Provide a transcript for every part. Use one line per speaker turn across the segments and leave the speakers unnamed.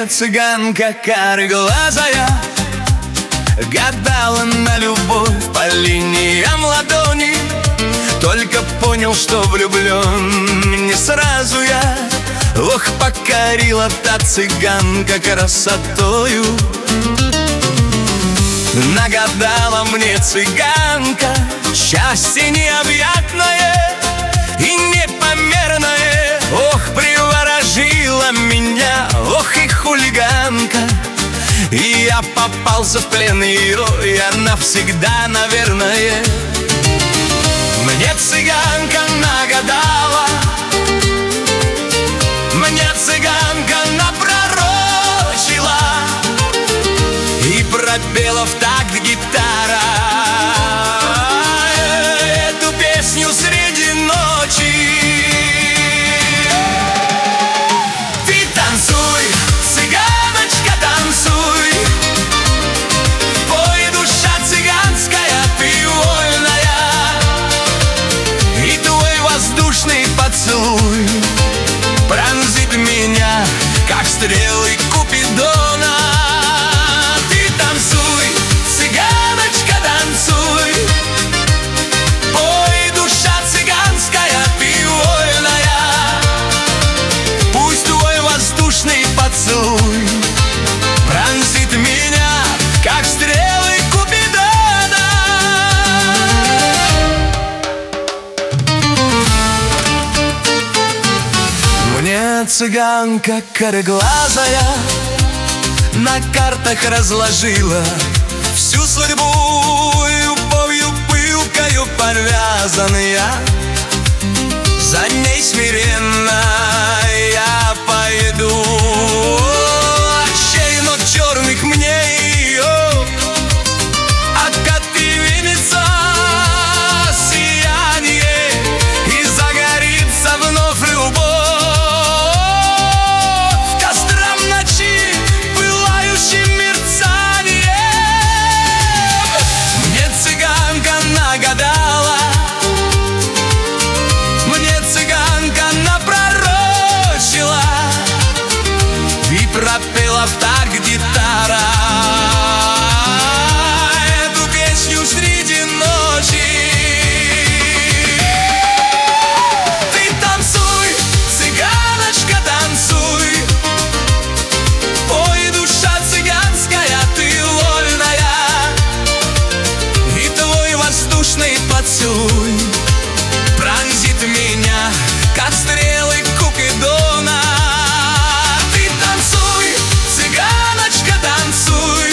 цыганка кареглазая гадала на любовь по линиям ладони. Только понял, что влюблен не сразу я. Ох, покорила та цыганка красотою. Нагадала мне цыганка счастье необъятное и непомерное. Ох, приворожила меня, ох и хулиганка. И я попался в плен ее, я навсегда, наверное. Мне цыганка нагадала, мне цыганка напророчила и пропела в такт гитара эту песню среди ночи. Ты танцуй, цыганочка, танцуй, пой, душа цыганская, ты вольная, и твой воздушный поцелуй пронзит меня, как стрелы Купидона. Ты танцуй, цыганочка, танцуй, пой, душа цыганская, ты вольная, пусть твой воздушный поцелуй пронзит меня, как стрелы Купидона. Мне цыганка кореглазая на картах разложила всю судьбу, любовью пылкою повязан я. За ней смиренно я пойду, очей ног черных мне ее окатит венца сияние, и загорится вновь любовь костром ночи, пылающим мерцанием. Мне цыганка нагадала, мне цыганка напророчила и пропела в такт гитара эту песню среди ночи. Ты танцуй, цыганочка, танцуй, пой, душа цыганская, ты вольная, и твой воздушный поцелуй пронзит меня, как стрелы Купидона. Ты танцуй, цыганочка, танцуй,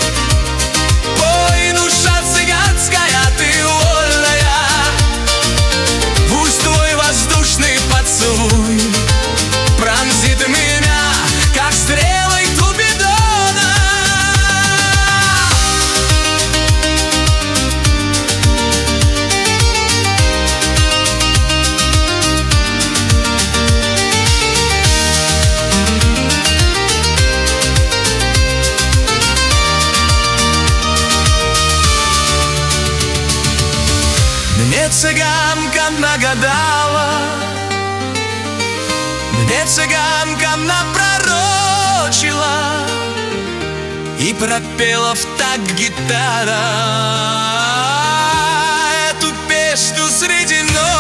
пой, душа цыганская, ты вольная, пусть твой воздушный поцелуй пронзит меня, как стрелы Купидона. Мне цыганка нагадала, мне цыганка напророчила и пропела в такт гитара эту песню среди ночи.